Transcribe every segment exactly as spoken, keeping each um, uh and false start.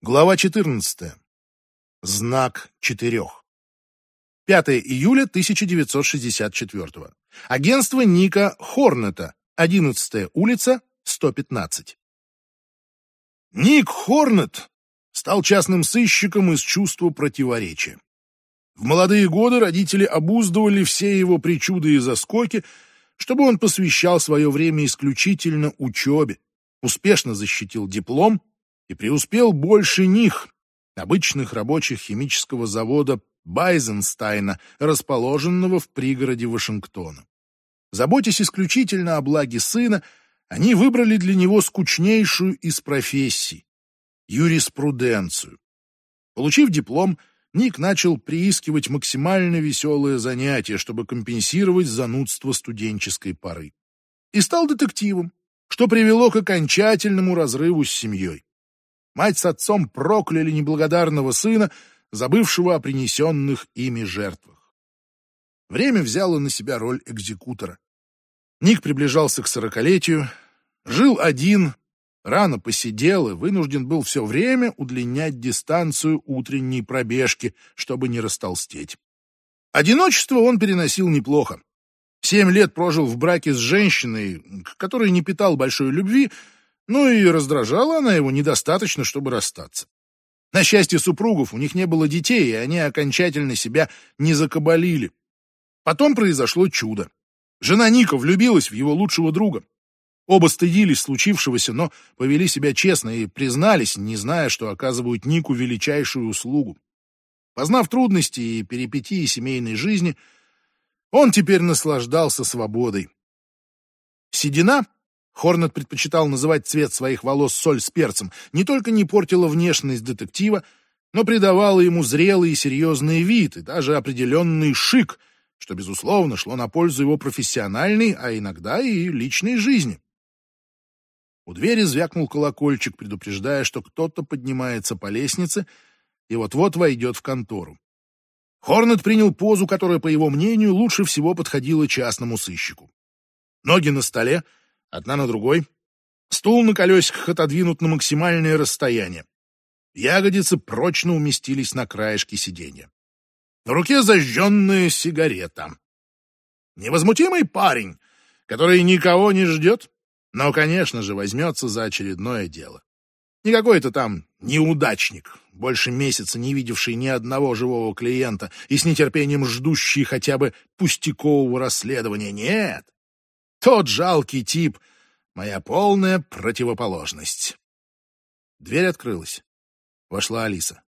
Глава четырнадцатая. Знак четырех. пятое июля тысяча девятьсот шестьдесят четвёртого. Агентство Ника Хорнета. одиннадцатая улица, сто пятнадцать. Ник Хорнет стал частным сыщиком из чувства противоречия. В молодые годы родители обуздывали все его причуды и заскоки, чтобы он посвящал свое время исключительно учебе, успешно защитил диплом и преуспел больше них, обычных рабочих химического завода Байзенстайна, расположенного в пригороде Вашингтона. Заботясь исключительно о благе сына, они выбрали для него скучнейшую из профессий — юриспруденцию. Получив диплом, Ник начал приискивать максимально веселое занятие, чтобы компенсировать занудство студенческой поры. И стал детективом, что привело к окончательному разрыву с семьей. Мать с отцом прокляли неблагодарного сына, забывшего о принесенных ими жертвах. Время взяло на себя роль экзекутора. Ник приближался к сорокалетию, жил один, рано посидел и вынужден был все время удлинять дистанцию утренней пробежки, чтобы не растолстеть. Одиночество он переносил неплохо. Семь лет прожил в браке с женщиной, к которой не питал большой любви, ну и раздражала она его недостаточно, чтобы расстаться. На счастье супругов у них не было детей, и они окончательно себя не закабалили. Потом произошло чудо. Жена Ника влюбилась в его лучшего друга. Оба стыдились случившегося, но повели себя честно и признались, не зная, что оказывают Нику величайшую услугу. Познав трудности и перипетии семейной жизни, он теперь наслаждался свободой. Седина, Хорнет предпочитал называть цвет своих волос соль с перцем, не только не портила внешность детектива, но придавала ему зрелый и серьезный вид и даже определенный шик, что, безусловно, шло на пользу его профессиональной, а иногда и личной жизни. У двери звякнул колокольчик, предупреждая, что кто-то поднимается по лестнице и вот-вот войдет в контору. Хорнет принял позу, которая, по его мнению, лучше всего подходила частному сыщику. Ноги на столе, одна на другой, стул на колесиках отодвинут на максимальное расстояние. Ягодицы прочно уместились на краешке сиденья. В руке зажженная сигарета. Невозмутимый парень, который никого не ждет, но, конечно же, возьмется за очередное дело. Не какой-то там неудачник, больше месяца не видевший ни одного живого клиента и с нетерпением ждущий хотя бы пустякового расследования. Нет, тот жалкий тип — моя полная противоположность. Дверь открылась. Вошла Алиса.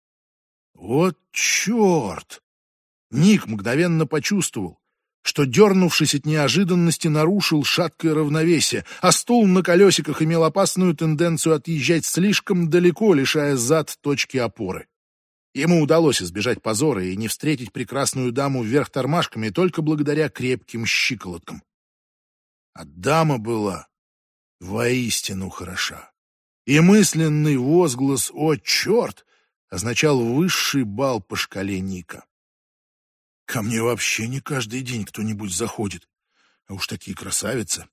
Вот черт! Ник мгновенно почувствовал, что, дернувшись от неожиданности, нарушил шаткое равновесие, а стул на колесиках имел опасную тенденцию отъезжать слишком далеко, лишая зад точки опоры. Ему удалось избежать позора и не встретить прекрасную даму вверх тормашками только благодаря крепким щиколоткам. А дама была воистину хороша. И мысленный возглас «О, черт!» означал высший балл по шкале Ника. Ко мне вообще не каждый день кто-нибудь заходит, а уж такие красавицы.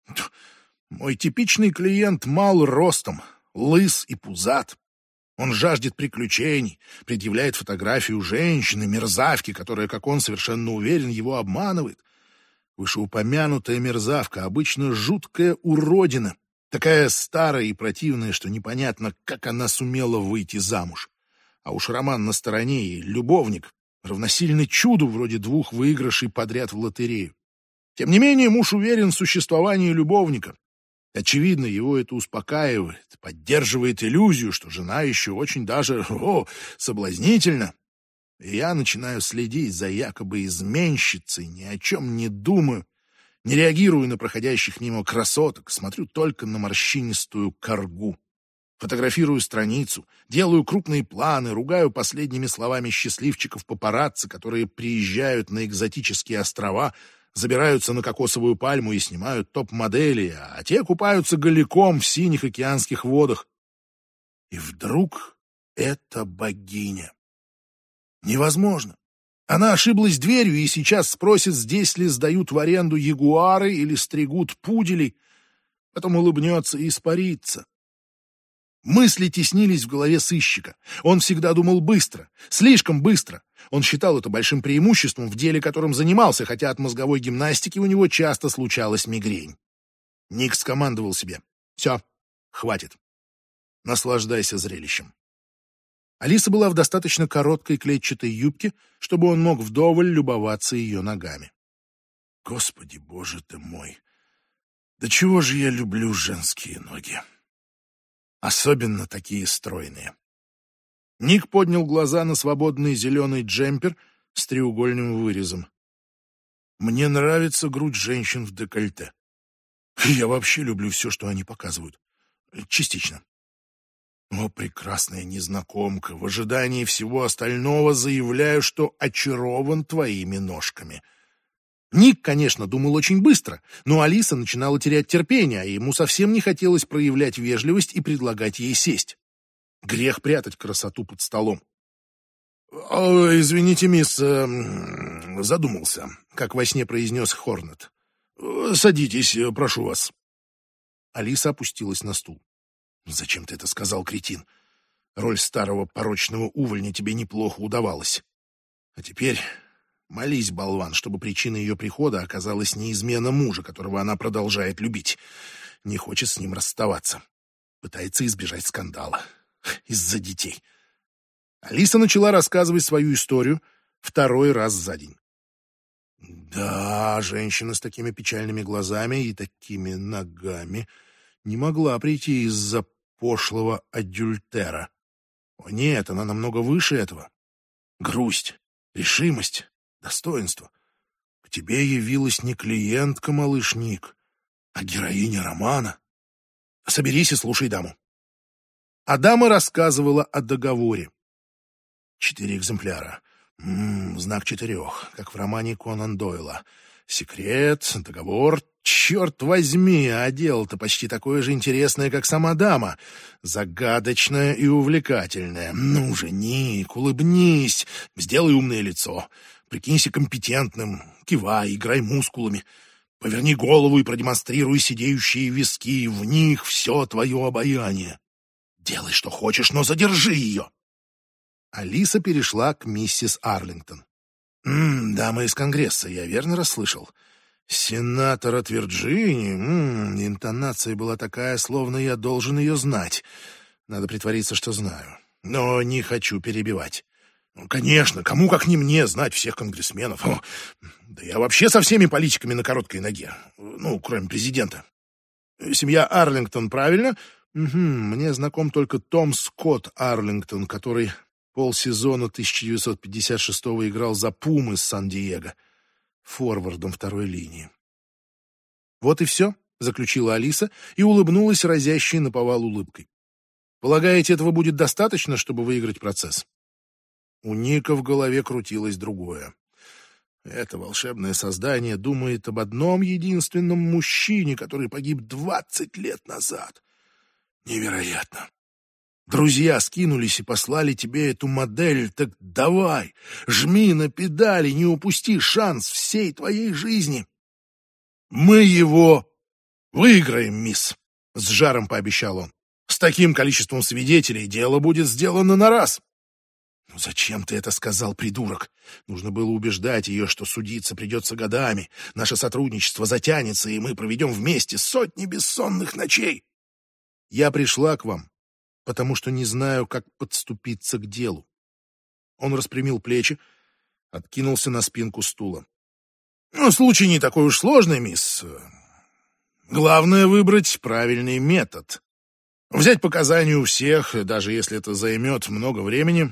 Мой типичный клиент мал ростом, лыс и пузат. Он жаждет приключений, предъявляет фотографию женщины, мерзавки, которая, как он совершенно уверен, его обманывает. Вышеупомянутая мерзавка обычно жуткая уродина, такая старая и противная, что непонятно, как она сумела выйти замуж. А уж роман на стороне и любовник равносильны чуду вроде двух выигрышей подряд в лотерею. Тем не менее, муж уверен в существовании любовника. Очевидно, его это успокаивает, поддерживает иллюзию, что жена еще очень даже о, соблазнительна. И я начинаю следить за якобы изменщицей, ни о чем не думаю, не реагирую на проходящих мимо красоток, смотрю только на морщинистую коргу. Фотографирую страницу, делаю крупные планы, ругаю последними словами счастливчиков папарацци, которые приезжают на экзотические острова, забираются на кокосовую пальму и снимают топ-модели, а те купаются голиком в синих океанских водах. И вдруг это богиня. Невозможно. Она ошиблась дверью и сейчас спросит, здесь ли сдают в аренду ягуары или стригут пуделей, потом улыбнется и испарится. Мысли теснились в голове сыщика. Он всегда думал быстро, слишком быстро. Он считал это большим преимуществом в деле, которым занимался, хотя от мозговой гимнастики у него часто случалась мигрень. Ник скомандовал себе: «Все, хватит. Наслаждайся зрелищем». Алиса была в достаточно короткой клетчатой юбке, чтобы он мог вдоволь любоваться ее ногами. Господи, боже ты мой! Да чего же я люблю женские ноги! Особенно такие стройные. Ник поднял глаза на свободный зеленый джемпер с треугольным вырезом. Мне нравится грудь женщин в декольте. Я вообще люблю все, что они показывают. Частично. О, прекрасная незнакомка, в ожидании всего остального заявляю, что очарован твоими ножками. Ник, конечно, думал очень быстро, но Алиса начинала терять терпение, а ему совсем не хотелось проявлять вежливость и предлагать ей сесть. Грех прятать красоту под столом. «О, извините, мисс, э, задумался», — как во сне произнес Хорнет. «Садитесь, прошу вас». Алиса опустилась на стул. «Зачем ты это сказал, кретин? Роль старого порочного увольня тебе неплохо удавалась. А теперь молись, болван, чтобы причиной ее прихода оказалась не измена мужа, которого она продолжает любить. Не хочет с ним расставаться. Пытается избежать скандала. Из-за детей». Алиса начала рассказывать свою историю второй раз за день. Да, женщина с такими печальными глазами и такими ногами не могла прийти из-за пошлого адюльтера. О нет, она намного выше этого. Грусть, решимость, достоинство. К тебе явилась не клиентка, малыш Ник, а героиня романа. Соберись и слушай даму. А дама рассказывала о договоре. Четыре экземпляра. М-м, знак четырех, как в романе Конан Дойла. Секрет, договор. Черт возьми, а дело-то почти такое же интересное, как сама дама. Загадочное и увлекательное. Ну же, Ник, улыбнись, сделай умное лицо. Прикинься компетентным, кивай, играй мускулами. Поверни голову и продемонстрируй сидеющие виски. В них все твое обаяние. Делай, что хочешь, но задержи ее. Алиса перешла к миссис Арлингтон. «М-м, дама из Конгресса, я верно расслышал? Сенатор от Вирджинии? М-м, интонация была такая, словно я должен ее знать. Надо притвориться, что знаю. Но не хочу перебивать. Ну, конечно, кому как не мне знать всех конгрессменов. О, да я вообще со всеми политиками на короткой ноге. Ну, кроме президента. Семья Арлингтон, правильно? Угу, мне знаком только Том Скотт Арлингтон, который полсезона тысяча девятьсот пятьдесят шестого играл за Пумы с Сан-Диего, форвардом второй линии. Вот и все, заключила Алиса и улыбнулась разящей наповал улыбкой. Полагаете, этого будет достаточно, чтобы выиграть процесс? У Ника в голове крутилось другое. Это волшебное создание думает об одном единственном мужчине, который погиб двадцать лет назад. Невероятно. Друзья скинулись и послали тебе эту модель, так давай, жми на педали, не упусти шанс всей твоей жизни. Мы его выиграем, мисс, с жаром пообещал он. С таким количеством свидетелей дело будет сделано на раз. Ну зачем ты это сказал, придурок? Нужно было убеждать ее, что судиться придется годами. Наше сотрудничество затянется, и мы проведем вместе сотни бессонных ночей. Я пришла к вам, потому что не знаю, как подступиться к делу. Он распрямил плечи, откинулся на спинку стула. Ну, случай не такой уж сложный, мисс. Главное — выбрать правильный метод. Взять показания у всех, даже если это займет много времени.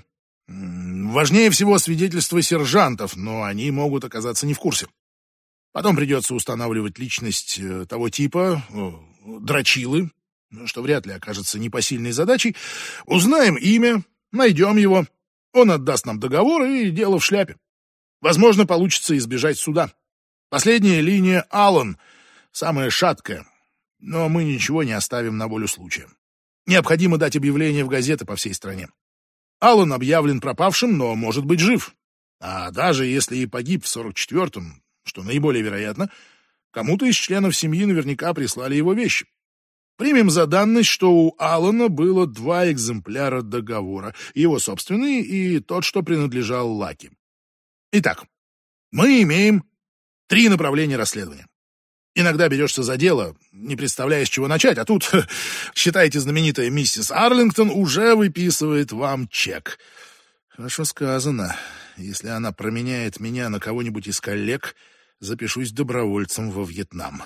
Важнее всего свидетельства сержантов, но они могут оказаться не в курсе. Потом придется устанавливать личность того типа, дрочилы, что вряд ли окажется непосильной задачей. Узнаем имя, найдем его, он отдаст нам договор, и дело в шляпе. Возможно, получится избежать суда. Последняя линия — Аллан, самая шаткая, но мы ничего не оставим на волю случая. Необходимо дать объявление в газеты по всей стране. Аллан объявлен пропавшим, но может быть жив. А даже если и погиб в сорок четвёртом, что наиболее вероятно, кому-то из членов семьи наверняка прислали его вещи. Примем за данность, что у Алана было два экземпляра договора, его собственный и тот, что принадлежал Лаки. Итак, мы имеем три направления расследования. Иногда берешься за дело, не представляя, с чего начать, а тут, считайте, знаменитая миссис Арлингтон уже выписывает вам чек. Хорошо сказано. Если она променяет меня на кого-нибудь из коллег, запишусь добровольцем во Вьетнам.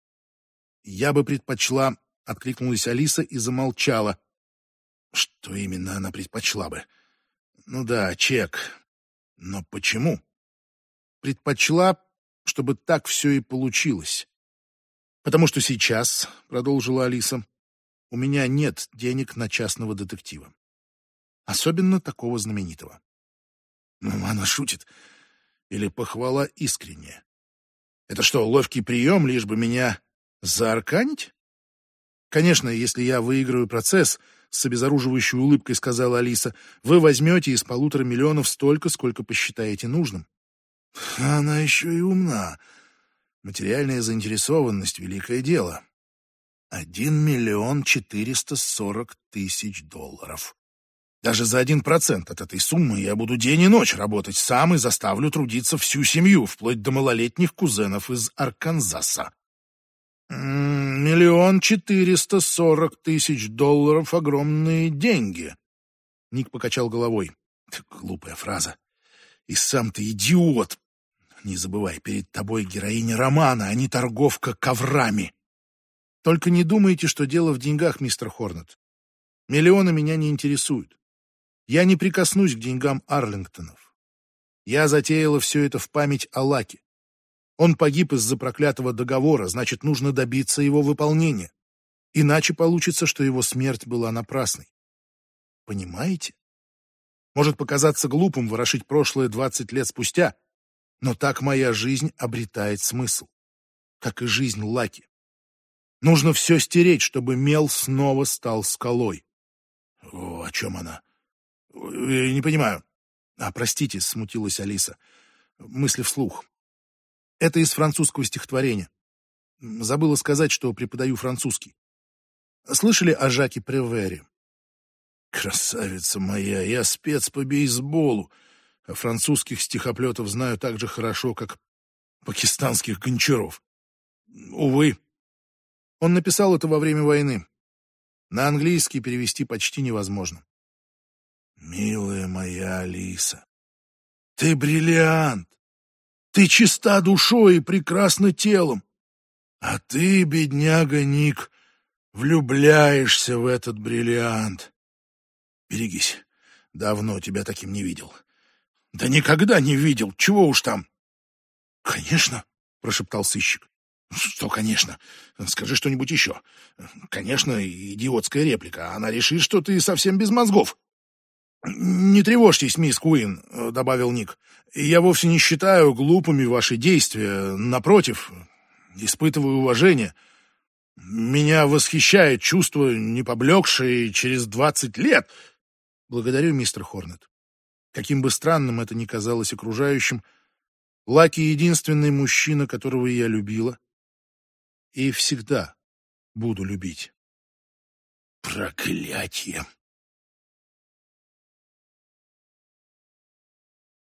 Я бы предпочла, — откликнулась Алиса и замолчала. Что именно она предпочла бы? Ну да, чек. Но почему? Предпочла, чтобы так все и получилось. Потому что сейчас, — продолжила Алиса, — у меня нет денег на частного детектива. Особенно такого знаменитого. Ну, она шутит. Или похвала искренняя. Это что, ловкий прием, лишь бы меня заарканить? Конечно, если я выиграю процесс, с обезоруживающей улыбкой сказала Алиса, вы возьмете из полутора миллионов столько, сколько посчитаете нужным. Она еще и умна. Материальная заинтересованность — великое дело. Один миллион четыреста сорок тысяч долларов. Даже за один процент от этой суммы я буду день и ночь работать сам и заставлю трудиться всю семью, вплоть до малолетних кузенов из Арканзаса. Миллион четыреста сорок тысяч долларов — огромные деньги. Ник покачал головой. Глупая фраза. И сам ты идиот. Не забывай, перед тобой героиня романа, а не торговка коврами. Только не думайте, что дело в деньгах, мистер Хорнет. Миллионы меня не интересуют. Я не прикоснусь к деньгам Арлингтонов. Я затеяла все это в память о Лаке. Он погиб из-за проклятого договора, значит, нужно добиться его выполнения. Иначе получится, что его смерть была напрасной. Понимаете? Может показаться глупым ворошить прошлое двадцать лет спустя, но так моя жизнь обретает смысл, как и жизнь Лаки. Нужно все стереть, чтобы мел снова стал скалой. О, о чем она? Я не понимаю. А, простите, смутилась Алиса. Мысли вслух. Это из французского стихотворения. Забыла сказать, что преподаю французский. Слышали о Жаке Превере? Красавица моя, я спец по бейсболу, а французских стихоплетов знаю так же хорошо, как пакистанских гончаров. Увы. Он написал это во время войны. На английский перевести почти невозможно. Милая моя Алиса, ты бриллиант. Ты чиста душой и прекрасна телом. А ты, бедняга Ник, влюбляешься в этот бриллиант. Берегись, давно тебя таким не видел. Да никогда не видел, чего уж там. Конечно, прошептал сыщик. Что, конечно? Скажи что-нибудь еще. Конечно, идиотская реплика. Она решит, что ты совсем без мозгов. «Не тревожьтесь, мисс Куин», — добавил Ник. «Я вовсе не считаю глупыми ваши действия. Напротив, испытываю уважение. Меня восхищает чувство, не поблекшее через двадцать лет». «Благодарю, мистер Хорнет. Каким бы странным это ни казалось окружающим, Лаки — единственный мужчина, которого я любила и всегда буду любить». «Проклятье!»